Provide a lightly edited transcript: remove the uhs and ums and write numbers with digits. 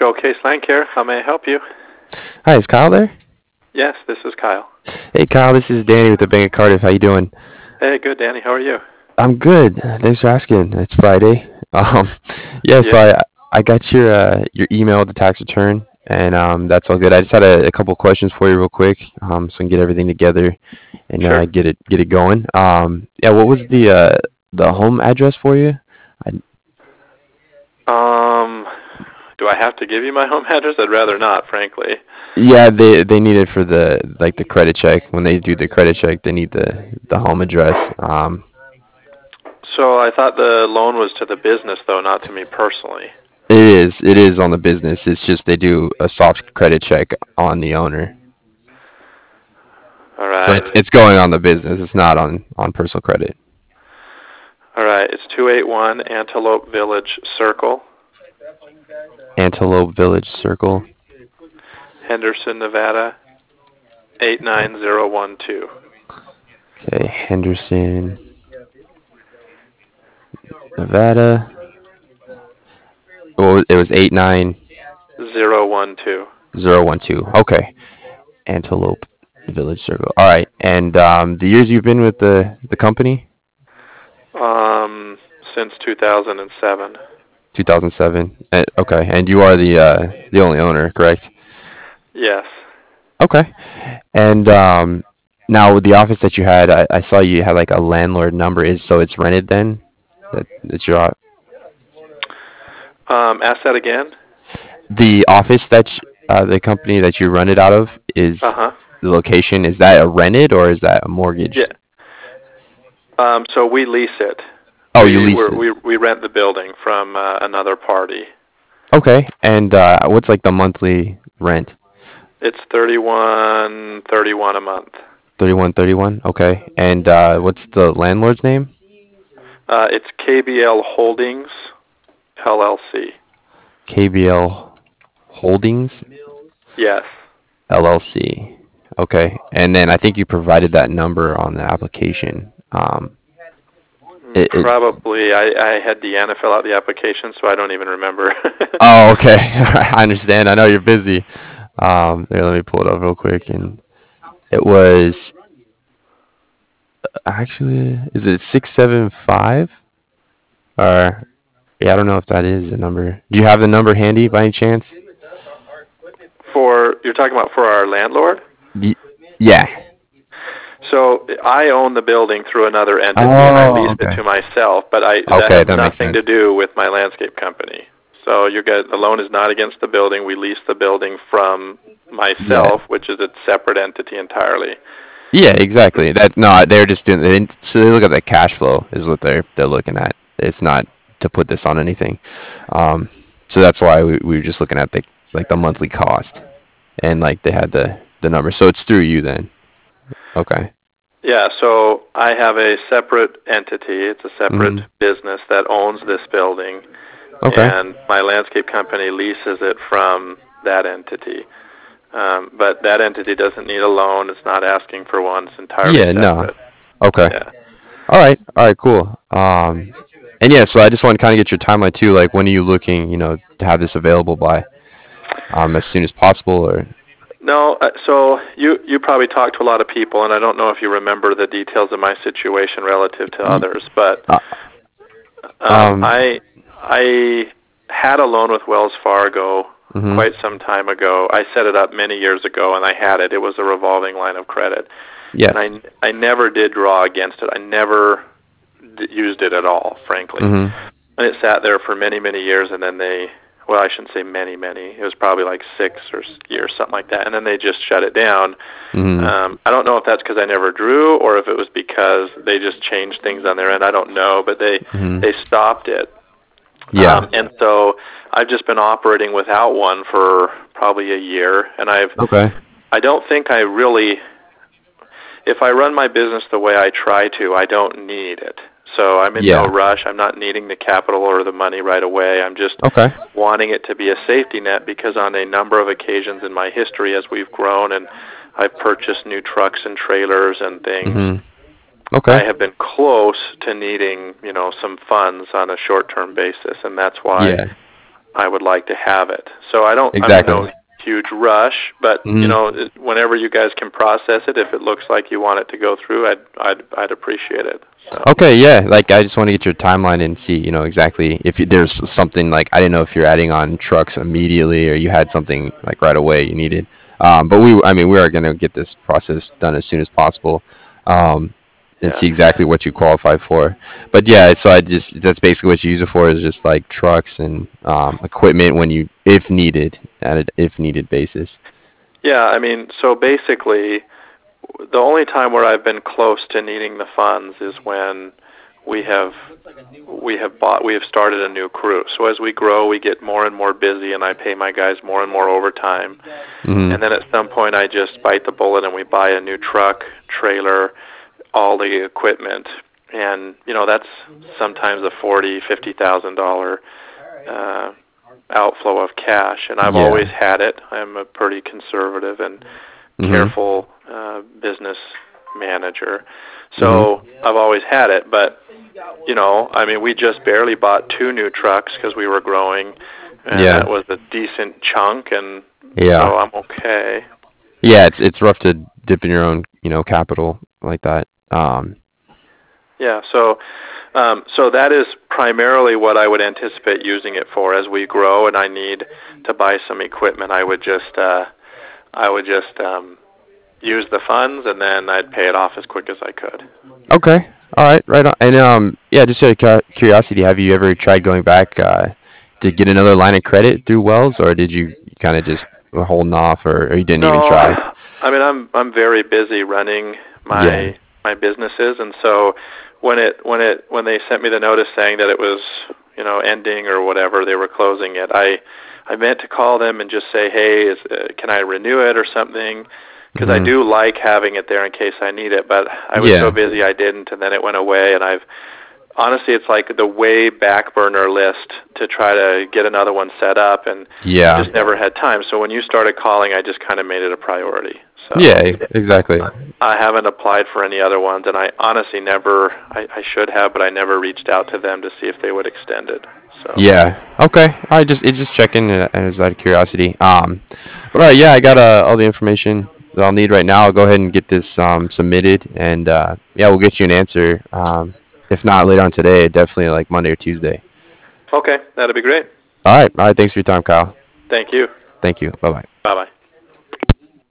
Showcase Land Care. How may I help you? Hi, is Kyle there? Yes, this is Kyle. Hey, Kyle, this is Danny with the Bank of Cardiff. How you doing? Hey, good, Danny. How are you? I'm good. Thanks for asking. It's Friday. Um, yeah, so Yeah, I got your email with the tax return, and that's all good. I just had a couple questions for you real quick, so I can get everything together and sure. get it going. Yeah, what was the home address for you? I, Um, do I have to give you my home address? I'd rather not, frankly. yeah, they need it for the credit check. When they do the credit check, they need the home address. So I thought the loan was to the business, though, not to me personally. It is on the business. It's just they do a soft credit check on the owner. All So right. it's going on the business. It's not on personal credit. All right. It's 281 Antelope Village Circle, Antelope Village Circle. Henderson, Nevada, 89012. Okay, Henderson, Nevada. Well, it was 012. 89012. Okay, Antelope Village Circle. All right, and the years you've been with the company? Um, since 2007. 2007. Okay, and you are the only owner, correct? Yes. Okay. And now with the office that you had, I saw you had like a landlord number. Is so it's rented then? That's your Ask that again. the office the company that you run it out of Uh is huh. the location. Is that a rented or is that a Yeah. mortgaged? So we lease it. Oh, you We lease we're, it. we rent the building from another party. Okay. And what's like the monthly rent? It's 31.31 a month. 3131. Okay. And what's the landlord's name? It's KBL Holdings LLC. KBL Holdings Yes. LLC. Okay. And then I think you provided that number on the application. It Probably. I had Deanna fill out the application, so I don't even remember. Oh, okay. I understand. I know you're busy. There, let me pull it up real quick. And it was actually, is it 675? Or yeah, I don't know if that is the number. Do you have the number handy by any chance? For you're talking about for our landlord? Y- yeah. So I own the building through another entity, and I Oh, lease it okay. to myself. But that Okay, has that makes nothing to sense. do with my landscape company. So the loan is not against the building. We lease the building from Yeah. myself, which is a separate entity entirely. Yeah, exactly. That no, they're just doing. So they look at the cash flow is what they're looking at. It's not to put this on anything. Um, so that's why we were just looking at the monthly cost and like they had the number. So it's through you then. Okay. Yeah, so I have a separate entity. It's a separate Hmm. business that owns this building, Okay. and my landscape company leases it from that entity. But that entity doesn't need a loan. It's not asking for one. It's entirely Yeah. No. separate. Okay. Yeah. All right. All right. Cool. And yeah. So I just want to kind of get your timeline too. Like, when are you looking? To have this available by as soon as possible, or No, so you probably talk to a lot of people, and I don't know if you remember the details of my situation relative to y- others, but uh, um. I had a loan with Wells Fargo Hmm. quite some time ago. I set it up many years ago, and I had it. It was a revolving line of credit, Yeah. and I never did draw against it. I never used it at all, frankly. Hmm. And it sat there for many, many years, and then well, I shouldn't say many, many. It was probably like 6 years, something like that. And then they just shut it down. Hmm. I don't know if that's because I never drew or if it was because they just changed things on their end. I don't know, but Hmm. they stopped it. Yeah. And so I've just been operating without one for probably a year, and Okay. I don't think I really, if I run my business the way I try to, I don't need it. So I'm in no Yeah. rush. I'm not needing the capital or the money right away. I'm just Okay. wanting it to be a safety net because on a number of occasions in my history as we've grown and I've purchased new trucks and trailers and things, Hmm. I Okay. have been close to needing, some funds on a short-term basis, and that's why Yeah. I would like to have it. So I'm in Exactly. no huge rush, but Hmm. whenever you guys can process it, if it looks like you want it to go through, I'd appreciate it. So Okay, yeah. Like I just want to get your timeline and see, exactly if there's something like I didn't know if you're adding on trucks immediately or you had something like right away you needed. But I mean, we are gonna get this process done as soon as possible, um, and yeah. see exactly what you qualify for. But yeah, so that's basically what you use it for is just like trucks and equipment when if needed, at an if needed basis. Yeah, I mean, so basically, the only time where I've been close to needing the funds is when we have we have started a new crew. So as we grow, we get more and more busy, and I pay my guys more and more overtime. Hmm. And then at some point, I just bite the bullet and we buy a new truck, trailer, all the equipment, and that's sometimes a $40,000-$50,000 uh, outflow of cash. And I've always Yeah. had it. I'm a pretty conservative and Hmm. careful business manager, Hmm. so I've always had it. But I mean, we just barely bought two new trucks because we were growing, and Yeah. that was a decent chunk, and so Yeah. I'm okay. Yeah, it's rough to dip in your own, capital like that. Yeah, so that is primarily what I would anticipate using it for. As we grow and I need to buy some equipment, I would just use the funds, and then I'd pay it off as quick as I could. Okay. All right. Right on. And yeah, just out of curiosity, have you ever tried going back to get another line of credit through Wells, or did you kind of just were holding off, or you didn't No, even try? I mean I'm very busy running Yeah. my businesses, and so when they sent me the notice saying that it was ending or whatever, they were closing it. I meant to call them and just say, hey, can I renew it or something? Because I Hmm. do like having it there in case I need it, but I was so Yeah. busy I didn't, and then it went away, and I've honestly, it's like the way back burner list to try to get another one set up, and Yeah. just never had time. So when you started calling, I just kind of made it a priority. So Yeah. Exactly. I haven't applied for any other ones, and I honestly never, I should have, but I never reached out to them to see if they would extend it. So, Yeah. Okay. I just checking as out of curiosity. But all right. Yeah, I got all the information that I'll need right now. I'll go ahead and get this submitted, and yeah, we'll get you an answer. If not later on today, definitely like Monday or Tuesday. okay, that'd be great. All right. All right. Thanks for your time, Kyle. Thank you. Thank you. Bye bye. Bye-bye.